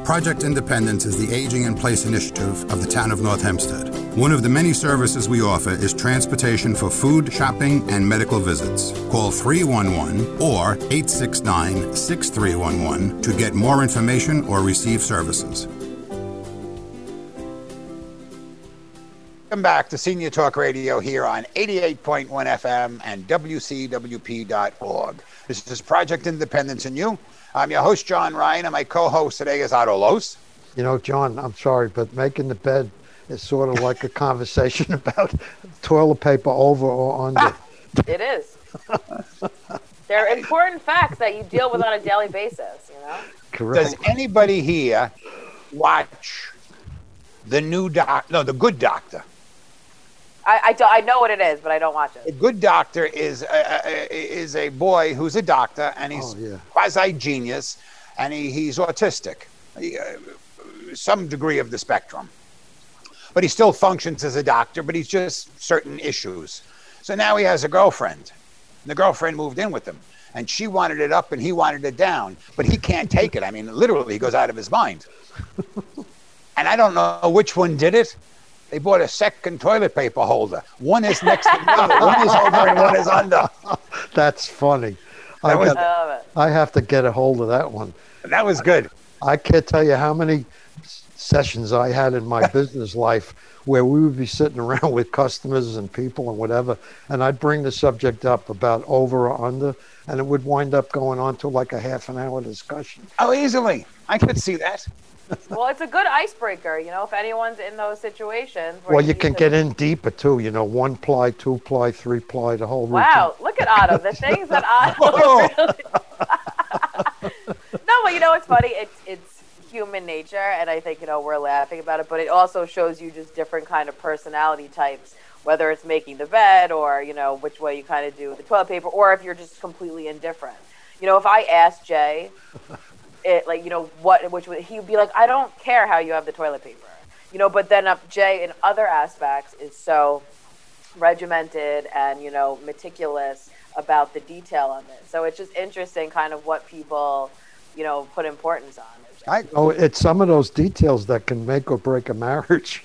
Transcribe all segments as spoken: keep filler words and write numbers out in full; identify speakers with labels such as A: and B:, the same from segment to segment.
A: Project Independence is the Aging in Place initiative of the town of North Hempstead. One of the many services we offer is transportation for food, shopping, and medical visits. Call three one one or eight six nine, six three one one to get more information or receive services.
B: Welcome back to Senior Talk Radio here on eighty-eight point one F M and W C W P dot org. This is Project Independence and You. I'm your host, John Ryan, and my co-host today is Otto Los.
C: You know, John, I'm sorry, but making the bed is sort of like a conversation about toilet paper over or under.
D: It is. They're important facts that you deal with on a daily basis, you know?
C: Correct.
B: Does anybody here watch the new doc? No, the Good Doctor.
D: I, I, do, I know what it is, but I don't watch
B: The
D: it.
B: Good Doctor is a, is a boy who's a doctor, and he's
C: Oh, yeah.
B: quasi-genius, and he, he's autistic, he, uh, some degree of the spectrum. But he still functions as a doctor, but he's just certain issues. So now he has a girlfriend. The girlfriend moved in with him, and she wanted it up and he wanted it down, but he can't take it. I mean, literally, he goes out of his mind. And I don't know which one did it. They bought a second toilet paper holder. One is next to the other. One is over and one is under.
C: That's funny. I,
B: That was-
C: got,
D: I love it.
C: I have to get a hold of that one.
B: That was good.
C: I can't tell you how many s- sessions I had in my business life where we would be sitting around with customers and people and whatever, and I'd bring the subject up about over or under, and it would wind up going on to like a half an hour discussion.
B: Oh, easily. I could see that.
D: Well, it's a good icebreaker, you know, if anyone's in those situations. Where
C: Well, you
D: need
C: can
D: to-
C: get in deeper too, you know, one ply, two ply, three ply, the whole routine.
D: Wow, look at Otto. The things that Otto really... No, but you know what's funny? It's it's human nature, and I think, you know, we're laughing about it, but it also shows you just different kind of personality types, whether it's making the bed or, you know, which way you kind of do the toilet paper, or if you're just completely indifferent. You know, if I asked Jay... It, like, you know, what, which would, he'd be like, I don't care how you have the toilet paper, you know, but then uh, Jay in other aspects is so regimented and, you know, meticulous about the detail of it. So it's just interesting kind of what people, you know, put importance on.
B: I,
C: Oh, it's some of those details that can make or break a marriage.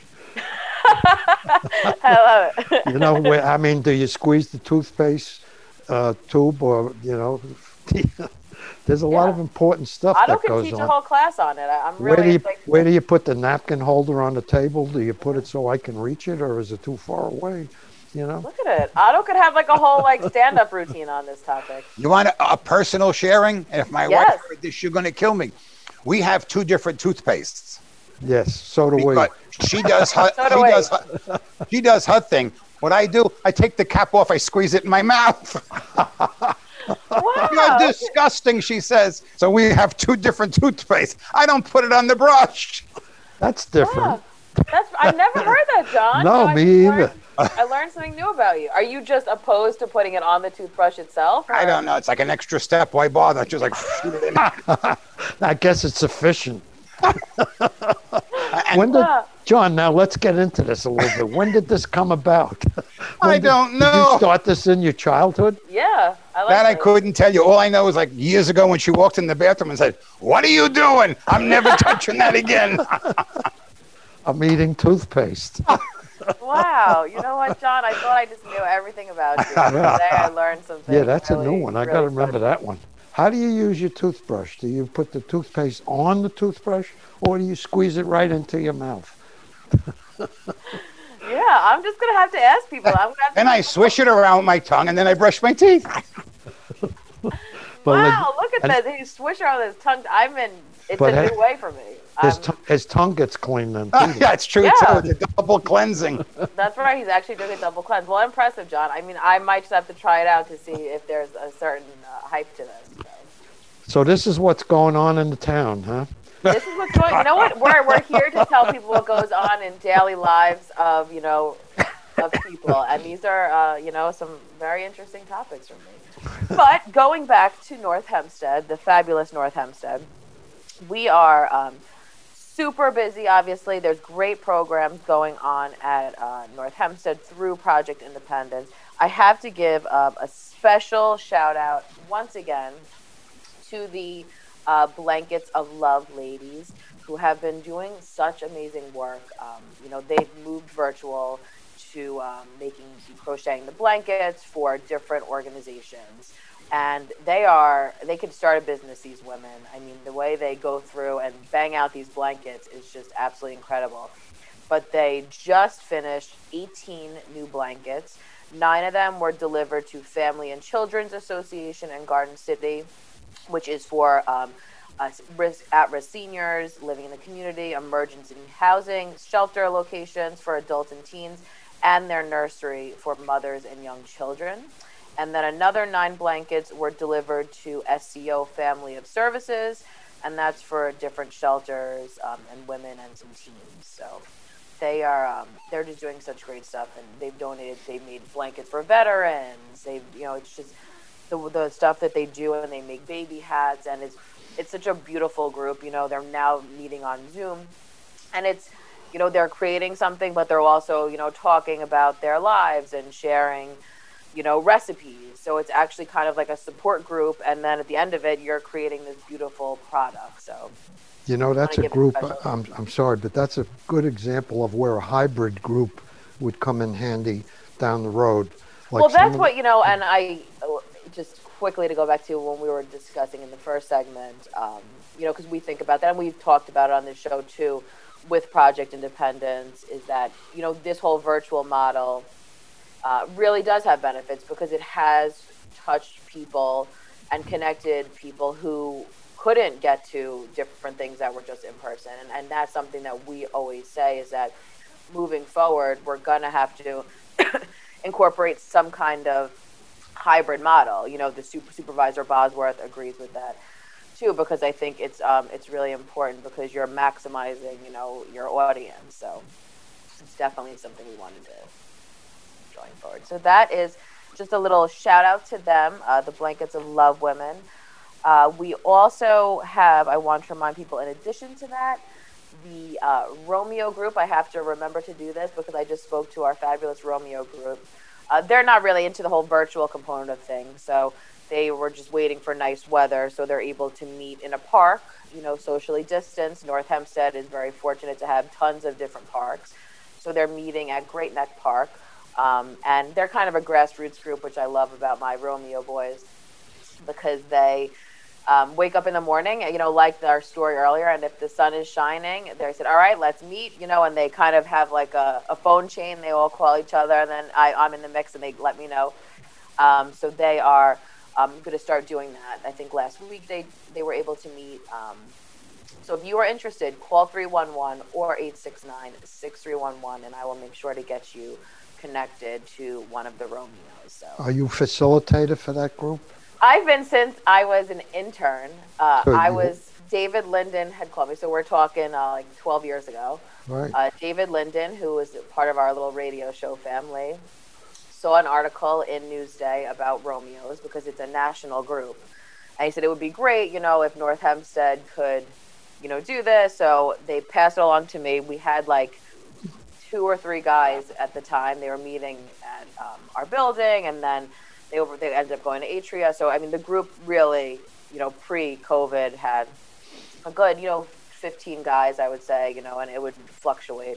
D: I love it.
C: You know, where, I mean, do you squeeze the toothpaste uh, tube or, you know, there's a lot
D: Yeah.
C: of important stuff
D: Otto
C: that
D: can
C: goes
D: teach
C: on.
D: a whole class on it. I- I'm
C: Where
D: really
C: do you
D: like,
C: where do you put the napkin holder on the table? Do you put it so I can reach it, or is it too far away? You know.
D: look at it. Otto could have like a whole like stand-up routine on this topic.
B: you want a, a personal sharing? If my
D: Yes.
B: wife heard this, you're going to kill me. We have two different toothpastes.
C: Yes. So do we.
B: Because she does her,
D: So do
B: she
D: we.
B: does her, she does her thing. What I do, I take the cap off, I squeeze it in my mouth.
D: Wow.
B: You're disgusting, she says. So we have two different toothpaste. I don't put it on the brush.
C: That's different.
D: Wow. That's I never heard that, John.
C: No,
D: So I
C: me
D: just
C: either.
D: learned- I learned something new about you. Are you just opposed to putting it on the toothbrush itself?
B: I
D: or-
B: don't know. It's like an extra step. Why bother? Just like shoot it in.
C: I guess it's sufficient.
B: And
C: When did
D: Ah.
C: John? Now let's get into this a little bit. When did this come about? When
B: I
C: did-
B: don't
C: Did
B: know.
C: you start this in your childhood?
D: Yeah, I like
B: That I
D: this.
B: couldn't tell you. All I know is like years ago when she walked in the bathroom and said, "What are you doing? I'm never touching that again."
C: I'm eating toothpaste.
D: Wow, you know what, John? I thought I just knew everything about you. Today I learned something.
C: Yeah, that's a
D: really,
C: new one. I
D: really
C: got to remember
D: special.
C: that one. How do you use your toothbrush? Do you put the toothpaste on the toothbrush, or do you squeeze it right into your mouth?
D: Yeah, I'm just gonna have to ask people. I'm gonna have to
B: Then I swish it around with my tongue and then I brush my teeth.
C: But like-
D: Wow, look at
C: and
D: that. He swished around his tongue. I'm in. It's
C: But
D: a
C: hey,
D: new way for me.
C: His,
D: Um,
C: t- his tongue gets clean then,
B: Oh,
C: too.
B: yeah, it's true
D: Yeah.
B: too. It's a double cleansing.
D: That's right. He's actually doing a double cleanse. Well, impressive, John. I mean, I might just have to try it out to see if there's a certain uh, hype to this. So.
C: So this is what's going on in the town, huh?
D: This is what's going. You know what? We're we're here to tell people what goes on in daily lives of you know of people, and these are uh, you know some very interesting topics for me. But going back to North Hempstead, the fabulous North Hempstead, we are um, super busy. Obviously, there's great programs going on at uh, North Hempstead through Project Independence. I have to give uh, a special shout out once again to the uh, Blankets of Love ladies, who have been doing such amazing work. Um, you know, they've moved virtual to um, making crocheting the blankets for different organizations. And they are, they could start a business, these women. I mean, the way they go through and bang out these blankets is just absolutely incredible. But they just finished eighteen new blankets. Nine of them were delivered to Family and Children's Association in Garden City, which is for um, uh, risk, at-risk seniors living in the community, emergency housing, shelter locations for adults and teens, and their nursery for mothers and young children. And then another nine blankets were delivered to S C O Family of Services, and that's for different shelters um, and women and some teens. So they are um, they're just doing such great stuff, and they've donated. They've made blankets for veterans. They've you know it's just the the stuff that they do, and they make baby hats, and it's it's such a beautiful group. You know, they're now meeting on Zoom, and it's you know they're creating something, but they're also you know talking about their lives and sharing you know recipes. So it's actually kind of like a support group, and then at the end of it, you're creating this beautiful product. So.
C: You know, that's a group, I'm, I'm sorry, but that's a good example of where a hybrid group would come in handy down the road. Like
D: well, that's what, you know, and I, just quickly to go back to when we were discussing in the first segment, um, you know, because we think about that, and we've talked about it on this show too, with Project Independence, is that, you know, this whole virtual model uh, really does have benefits because it has touched people and connected people who couldn't get to different things that were just in person. And, and that's something that we always say is that moving forward, we're going to have to incorporate some kind of hybrid model. You know, the super, Supervisor Bosworth agrees with that too, because I think it's um, it's really important because you're maximizing, you know, your audience. So it's definitely something we wanted to join forward. So that is just a little shout out to them, uh, the Blankets of Love women. Uh, we also have, I want to remind people, in addition to that, the uh, Romeo group. I have to remember to do this because I just spoke to our fabulous Romeo group. Uh, they're not really into the whole virtual component of things, so they were just waiting for nice weather, so they're able to meet in a park, you know, socially distanced. North Hempstead is very fortunate to have tons of different parks, so they're meeting at Great Neck Park, um, and they're kind of a grassroots group, which I love about my Romeo boys, because they Um, wake up in the morning, you know, like our story earlier, and if the sun is shining, they said, all right, let's meet, you know, and they kind of have like a, a phone chain. They all call each other, and then I, I'm in the mix, and they let me know. Um, so they are um, going to start doing that. I think last week they, they were able to meet. Um, so if you are interested, call three one one or eight six nine, six three one one, and I will make sure to get you connected to one of the Romeos. So.
C: Are you facilitator for that group?
D: I've been since I was an intern. Uh,
C: so
D: I
C: you,
D: was, David Linden had called me, so we're talking uh, like twelve years ago.
C: Right.
D: Uh, David Linden, who was part of our little radio show family, saw an article in Newsday about Romeos because it's a national group. And he said it would be great, you know, if North Hempstead could, you know, do this. So they passed it along to me. We had like two or three guys at the time. They were meeting at um, our building, and then They, over, they ended up going to Atria. So, I mean, the group really, you know, pre-COVID had a good, you know, fifteen guys, I would say, you know, and it would fluctuate.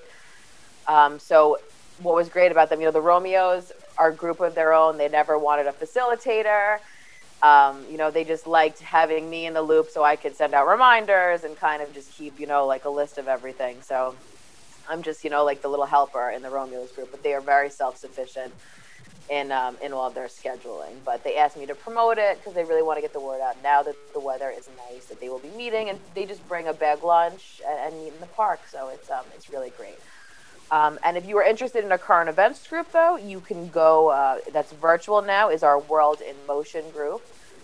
D: Um, so what was great about them, you know, the Romeos are a group of their own. They never wanted a facilitator. Um, you know, they just liked having me in the loop so I could send out reminders and kind of just keep, you know, like a list of everything. So I'm just, you know, like the little helper in the Romeos group, but they are very self-sufficient in um, in all of their scheduling. But they asked me to promote it because they really want to get the word out now that the weather is nice, that they will be meeting, and they just bring a bag lunch and, and meet in the park. So it's um it's really great. Um, and if you are interested in a current events group, though, you can go, uh, that's virtual now, is our World in Motion group.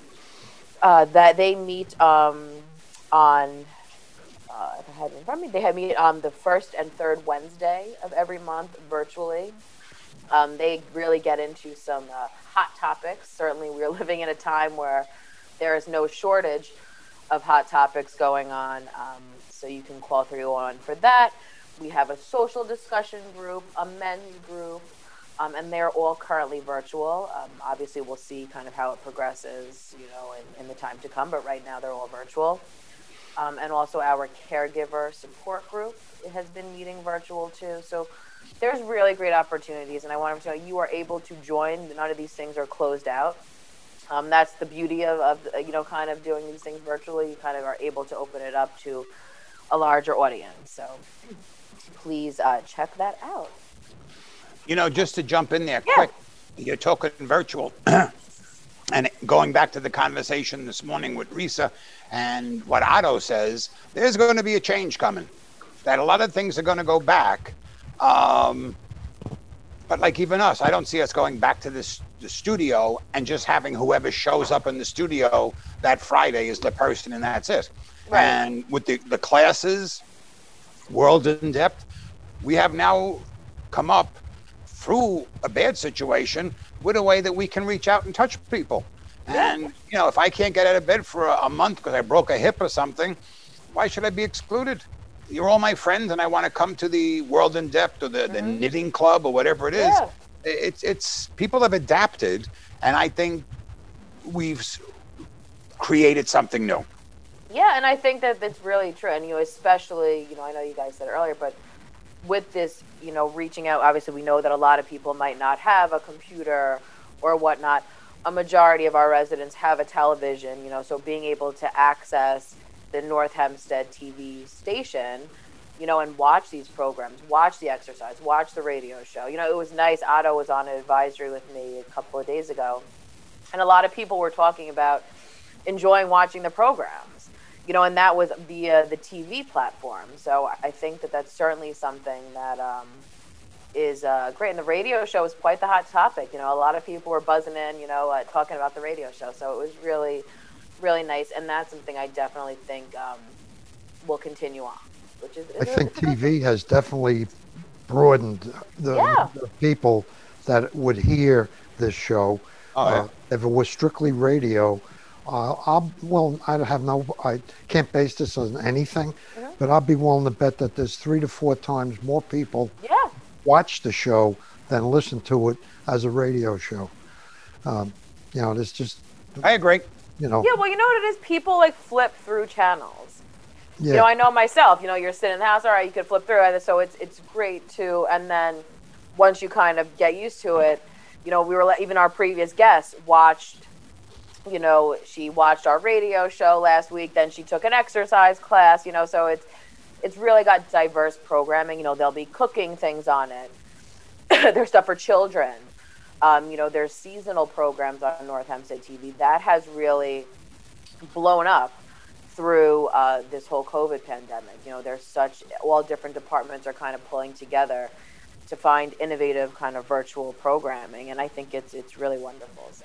D: Uh, that they meet um, on, uh, if I have it in front of me, they have meet on the first and third Wednesday of every month virtually. Um, they really get into some uh, hot topics. Certainly, we're living in a time where there is no shortage of hot topics going on. Um, so you can call three oh one for that. We have a social discussion group, a men's group, Um, and they're all currently virtual. Um, obviously, we'll see kind of how it progresses, you know, in, in the time to come. But right now, they're all virtual. Um, and also, our caregiver support group has been meeting virtual too. So there's really great opportunities. And I want to know you are able to join. None of these things are closed out. Um, that's the beauty of, of, you know, kind of doing these things virtually. You kind of are able to open it up to a larger audience. So please uh, check that out.
B: You know, just to jump in there
D: Yeah.
B: quick, you're talking virtual. And going back to the conversation this morning with Risa and what Otto says, there's going to be a change coming. That a lot of things are going to go back. Um, but like even us, I don't see us going back to this the studio and just having whoever shows up in the studio that Friday is the person and that's it.
D: Right.
B: And with the, the classes, World in Depth, we have now come up through a bad situation with a way that we can reach out and touch people. And, you know, if I can't get out of bed for a, a month because I broke a hip or something, why should I be excluded? You're all my friends and I want to come to the World in Depth or the, mm-hmm. the knitting club or whatever it is.
D: Yeah.
B: It's, it's, people have adapted, and I think we've created something new.
D: Yeah, and I think that that's really true. And, you know, especially, you know, I know you guys said it earlier, but with this, you know, reaching out, obviously we know that a lot of people might not have a computer or whatnot. A majority of our residents have a television, you know, so being able to access the North Hempstead T V station, you know, and watch these programs, watch the exercise, watch the radio show. You know, it was nice. Otto was on an advisory with me a couple of days ago, and a lot of people were talking about enjoying watching the programs, you know, and that was via the T V platform. So I think that that's certainly something that um, is uh, great. And the radio show was quite the hot topic. You know, a lot of people were buzzing in, you know, uh, talking about the radio show. So it was really, really nice. And that's something I definitely think um, will continue on. Which is,
C: I think T V has definitely broadened the,
D: Yeah.
C: the people that would hear this show.
B: Oh, yeah.
C: Uh, if it was strictly radio, uh, I'll, well, I have no, I can't base this on anything,
D: Mhm.
C: but I'll be willing to bet that there's three to four times more people
D: Yeah.
C: watch the show than listen to it as a radio show. Um, you know, it's just,
B: I agree.
C: you know,
D: Yeah, well, you know what it is? People, like, flip through channels.
C: yeah.
D: You know, I know myself, you know, you're sitting in the house, all right, you could flip through it, so it's it's great too. And then once you kind of get used to it, you know, we were, even our previous guest watched, you know, she watched our radio show last week, then she took an exercise class, you know, so it's, it's really got diverse programming. You know, there'll be cooking things on it. There's stuff for children. Um, you know, there's seasonal programs on North Hempstead T V. That has really blown up through uh, this whole COVID pandemic. You know, there's such, all different departments are kind of pulling together to find innovative kind of virtual programming, and I think it's it's really wonderful. So,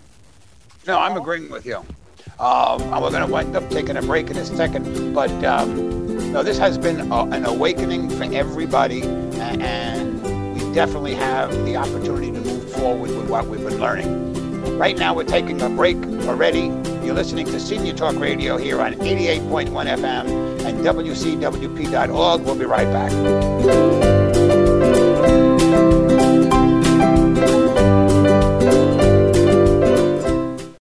B: No, I'm agreeing with you. Um, and we're going to wind up taking a break in a second, but um, no, this has been a, an awakening for everybody, and, and we definitely have the opportunity to move forward with what we've been learning. Right now, we're taking a break already. You're listening to Senior Talk Radio here on eighty-eight point one F M and W C W P dot org. We'll be right back.